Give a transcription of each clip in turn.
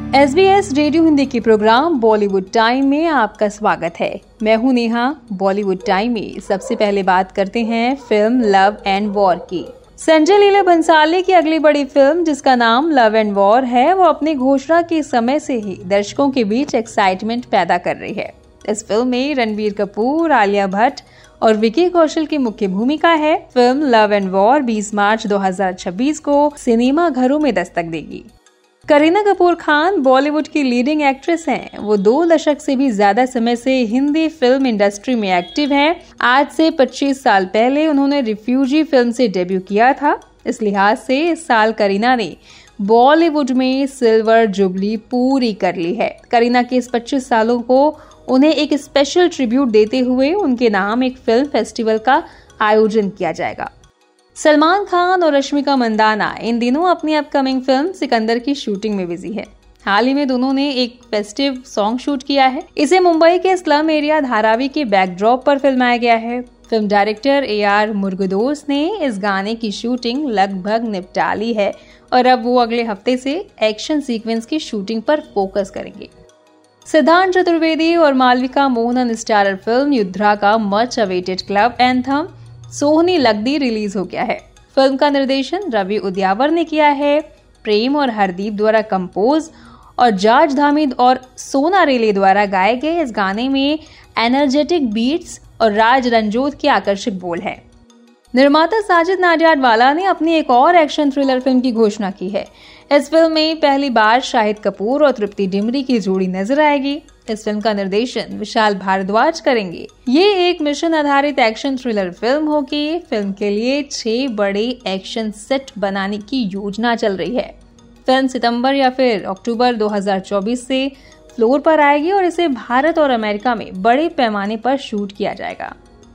SBS radio Hindi के programme Bollywood time में आपका स्वागत है। मैं हूं नेहा। बॉलीवुड टाइम में सबसे पहले बात करते हैं फिल्म लव एंड वॉर की। संजय लीला भंसाली की अगली बड़ी फिल्म जिसका नाम लव एंड वॉर है, वो अपनी घोषणा के समय से ही दर्शकों के बीच एक्साइटमेंट पैदा कर रही है। इस फिल्म में रणबीर कपूर, आलिया भट्ट और विकी कौशल की मुख्य भूमिका है। फिल्म लव एंड वॉर 20 मार्च 2026 को सिनेमा घरों में दस्तक देगी। करीना कपूर खान बॉलीवुड की लीडिंग एक्ट्रेस हैं। वो 2 दशक से भी ज्यादा समय से हिंदी फिल्म इंडस्ट्री में एक्टिव हैं। आज से 25 साल पहले उन्होंने रिफ्यूजी फिल्म से डेब्यू किया था। इस लिहाज से इस साल करीना ने बॉलीवुड में सिल्वर जुबली पूरी कर ली है। करीना के इस 25 सालों को उन्हें एक स्पेशल ट्रिब्यूट देते हुए उनके नाम एक फिल्म फेस्टिवल का आयोजन किया जाएगा। सलमान खान और रश्मिका मंदाना इन दिनों अपनी अपकमिंग फिल्म सिकंदर की शूटिंग में बिजी है। हाल ही में दोनों ने एक फेस्टिव सॉन्ग शूट किया है। इसे मुंबई के स्लम एरिया धारावी के बैकड्रॉप पर फिल्माया गया है। फिल्म डायरेक्टर AR मुरुगदोस ने इस गाने की शूटिंग लगभग निपटा ली है और अब वो अगले हफ्ते से एक्शन सीक्वेंस की शूटिंग पर फोकस करेंगे। सिद्धांत चतुर्वेदी और मालविका मोहनन स्टारर फिल्म युद्धा का much awaited club anthem Sohni Lagdi release हो गया है। फिल्म का निर्देशन रवि उद्यावर ने किया है। प्रेम और हरदीप द्वारा कंपोज और जाज धामिद और सोना रेले द्वारा गाए गए इस गाने में एनर्जेटिक बीट्स और राज रंजोत के आकर्षक बोल हैं। निर्माता साजिद नाडियाडवाला ने अपनी एक और एक्शन थ्रिलर फिल्म की घोषणा की है। इस फिल्म में पहली बार शाहिद कपूर और तृप्ति डिमरी की जोड़ी नजर आएगी। इस फिल्म का निर्देशन विशाल भारद्वाज करेंगे। ये एक मिशन आधारित एक्शन थ्रिलर फिल्म होगी। फिल्म के लिए 6 बड़े एक्शन सेट बनाने की योजना चल रही है। फिल्म सितंबर या फिर अक्टूबर 2024 से फ्लोर पर आएगी और इसे भारत और अमेरिका में बड़े पैमाने पर शूट किया जाएगा।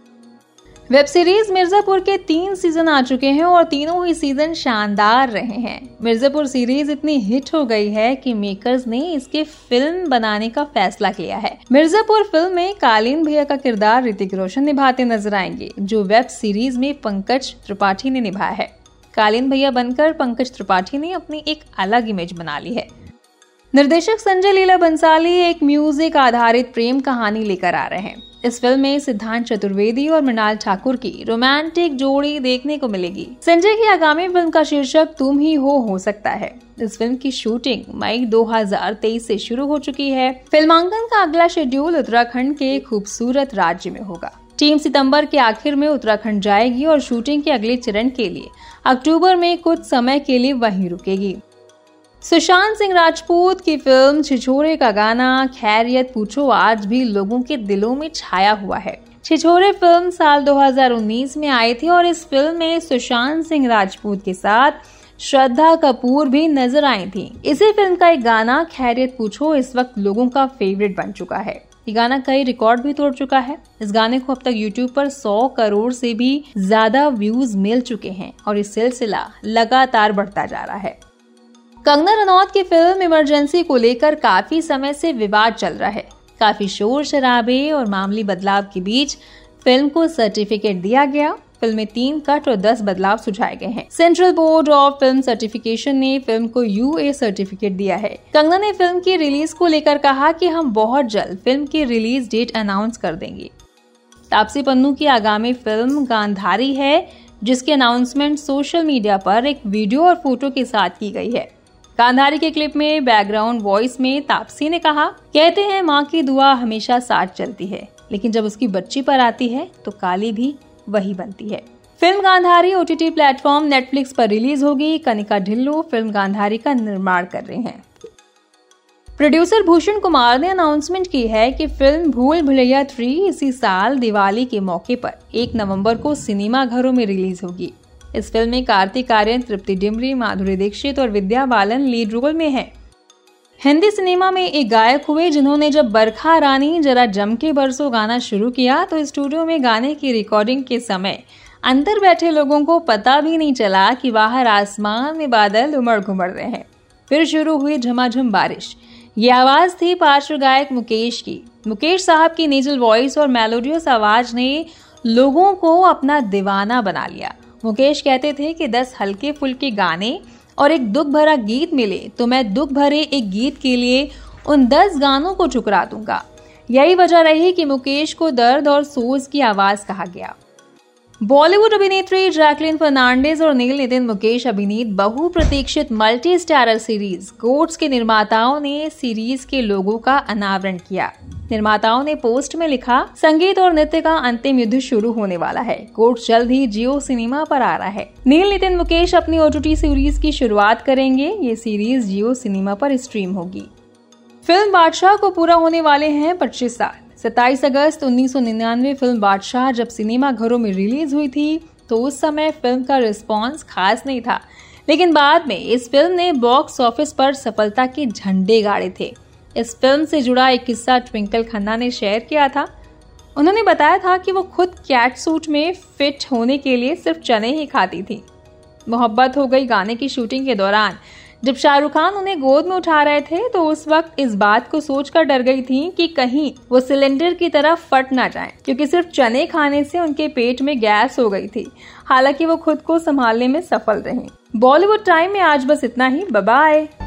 वेब सीरीज मिर्जापुर के 3 सीजन आ चुके हैं और तीनों ही सीजन शानदार रहे हैं। मिर्जापुर सीरीज इतनी हिट हो गई है कि मेकर्स ने इसके फिल्म बनाने का फैसला किया है। मिर्जापुर फिल्म में कालीन भैया का किरदार ऋतिक रोशन निभाते नजर आएंगे, जो वेब सीरीज में पंकज त्रिपाठी ने निभाया है। कालीन भैया बनकर पंकज त्रिपाठी ने अपनी एक अलग इमेज बना ली है। निर्देशक संजय लीला भंसाली एक म्यूजिक आधारित प्रेम कहानी लेकर आ रहे हैं। इस फिल्म में सिद्धांत चतुर्वेदी और मृणाल ठाकुर की रोमांटिक जोड़ी देखने को मिलेगी। संजय की आगामी फिल्म का शीर्षक तुम ही हो सकता है। इस फिल्म की शूटिंग मई 2023 से शुरू हो चुकी है। फिल्मांकन का अगला शेड्यूल उत्तराखंड के खूबसूरत राज्य में होगा। टीम सितंबर के आखिर में उत्तराखंड जाएगी और शूटिंग के अगले चरण के लिए अक्टूबर में कुछ समय के लिए वहीं रुकेगी। सुशांत सिंह राजपूत की फिल्म छिछोरे का गाना खैरियत पूछो आज भी लोगों के दिलों में छाया हुआ है। छिछोरे फिल्म साल 2019 में आई थी और इस फिल्म में सुशांत सिंह राजपूत के साथ श्रद्धा कपूर भी नजर आई थी। इसी फिल्म का एक गाना खैरियत पूछो इस वक्त लोगों का फेवरेट बन चुका है। ये गाना कई रिकॉर्ड भी तोड़ चुका है। इस गाने को अब तक YouTube पर 100 करोड़ से भी ज्यादा व्यूज मिल चुके हैं और ये सिलसिला लगातार बढ़ता जा रहा है। कंगना रनौत की फिल्म इमरजेंसी को लेकर काफी समय से विवाद चल रहा है। काफी शोर शराबे और मामूली बदलाव के बीच फिल्म को सर्टिफिकेट दिया गया। फिल्म में 3 कट और 10 बदलाव सुझाए गए हैं। Central board of film certification ने फिल्म को UA सर्टिफिकेट दिया है। कंगना ने फिल्म की रिलीज को लेकर कहा कि हम बहुत जल्द फिल्म की रिलीज डेट अनाउंस कर देंगे। तापसी पन्नू की आगामी फिल्म गांधारी है, जिसकी अनाउंसमेंट सोशल मीडिया पर एक वीडियो और फोटो के साथ की गई है। गांधारी के क्लिप में बैकग्राउंड वॉइस में तापसी ने कहा, कहते हैं माँ की दुआ हमेशा साथ चलती है, लेकिन जब उसकी बच्ची पर आती है तो काली भी वही बनती है। Film Gandhari OTT platform Netflix पर रिलीज होगी। कनिका ढिल्लो फिल्म गांधारी का निर्माण कर रहे हैं। प्रोड्यूसर भूषण कुमार ने अनाउंसमेंट की है कि फिल्म भूल भुलैया 3 इसी साल दिवाली के मौके पर 1 नवंबर को सिनेमा घरों में रिलीज होगी। इस फिल्म में कार्तिक आर्यन, तृप्ति डिमरी, माधुरी दीक्षित और विद्या बालन लीड रोल में हैं। हिंदी सिनेमा में एक गायक हुए जिन्होंने जब बरखा रानी जरा जम के बरसों गाना शुरू किया तो स्टूडियो में गाने की रिकॉर्डिंग के समय अंदर बैठे लोगों को पता भी नहीं चला कि बाहर आसमान में बादल उमड़ घुमड़ रहे हैं। फिर शुरू हुई झमाझम बारिश। ये आवाज थी पार्श्व गायक मुकेश की। मुकेश साहब की नेजल वॉइस और मेलोडियस आवाज ने लोगों को अपना दीवाना बना लिया। मुकेश कहते थे कि 10 हल्के फुल्के गाने और एक दुख भरा गीत मिले तो मैं दुख भरे एक गीत के लिए उन 10 गानों को ठुकरा दूंगा। यही वजह रही कि मुकेश को दर्द और सोज की आवाज कहा गया। बॉलीवुड अभिनेत्री जैकलीन फर्नांडिस और नील नितिन मुकेश अभिनीत बहुप्रतीक्षित मल्टी स्टारर सीरीज गोट्स के निर्माताओं ने सीरीज के लोगों का अनावरण किया। निर्माताओं ने पोस्ट में लिखा, संगीत और नृत्य का अंतिम युद्ध शुरू होने वाला है। गोट्स जल्द ही जियो सिनेमा पर आ रहा है। नील नितिन मुकेश अपनी OTT सीरीज की शुरुआत करेंगे। ये सीरीज जियो सिनेमा पर स्ट्रीम होगी। फिल्म बादशाह को पूरा होने वाले हैं 25 साल। 27 अगस्त 1999 फिल्म बादशाह जब सिनेमा घरों में रिलीज हुई थी तो उस समय फिल्म का रिस्पांस खास नहीं था, लेकिन बाद में इस फिल्म ने बॉक्स ऑफिस पर सफलता के झंडे गाड़े थे। इस फिल्म से जुड़ा एक किस्सा ट्विंकल खन्ना ने शेयर किया था। उन्होंने बताया था कि वो खुद कैट सूट में फिट होने के लिए सिर्फ चने ही खाती थी। मोहब्बत हो गई गाने की शूटिंग के दौरान जब शाहरुख खान उन्हें गोद में उठा रहे थे तो उस वक्त इस बात को सोचकर डर गई थी कि कहीं वो सिलेंडर की तरफ फट ना जाएं, क्योंकि सिर्फ चने खाने से उनके पेट में गैस हो गई थी। हालांकि वो खुद को संभालने में सफल रहीं। बॉलीवुड टाइम में आज बस इतना ही। Bye bye.